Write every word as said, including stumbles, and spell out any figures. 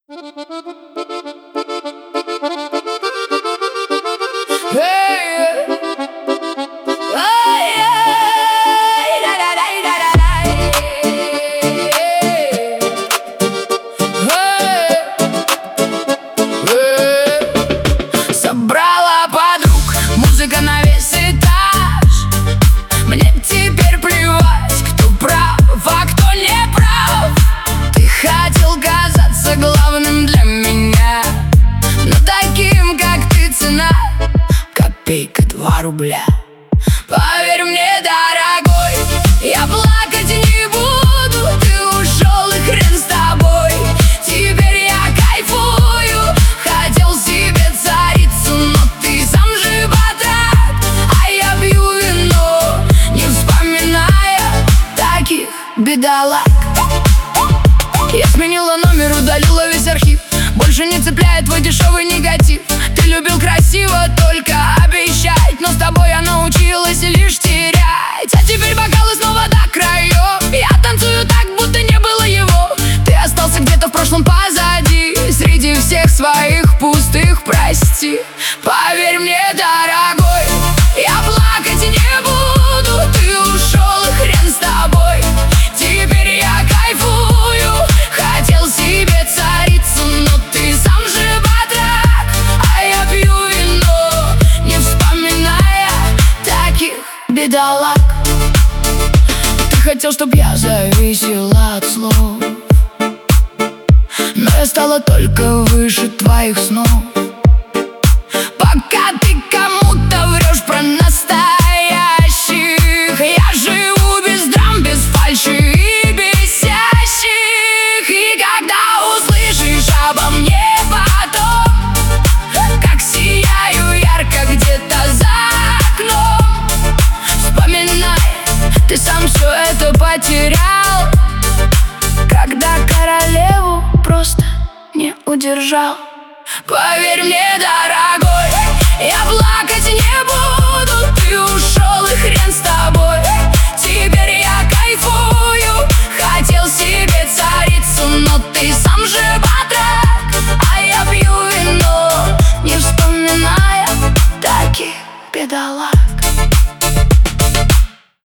Собрала подруг, музыка на весь этаж. Мне теперь плевать, кто прав, а кто не прав. Ты хотел казаться главным для меня, но таким, как ты, цена копейка, два рубля. Поверь мне, дорогой, я плакать не буду. Ты ушел, и хрен с тобой. Теперь я кайфую. Хотел себе царицу, но ты сам же батрак. А я пью вино, не вспоминая таких бедолаг. Я сменила номер, удалила весь архив. Больше не цепляет твой дешевый негатив. Ты любил красиво только обещать, но с тобой я научилась лишь терять. А теперь бокалы снова до краев. Я танцую так, будто не было его. Ты остался где-то в прошлом позади, среди всех своих пустых прости. Поверь мне, дорогой, я плакать не буду. Ты ушел, и хрен с тобой. Теперь я кайфую. Хотел себе царицу, но ты сам же батрак. А я пью вино, не вспоминая таких бедолаг. Ты хотел, чтоб я зависела от слов, но я стала только выше твоих снов. Пока ты кому-то врешь про настоящих, я живу без драм, без фальши и бесящих. И когда услышишь обо мне потом, как сияю ярко где-то за окном, вспоминай, ты сам все это потерял, когда королеву просто не удержал. Поверь мне, дорогой,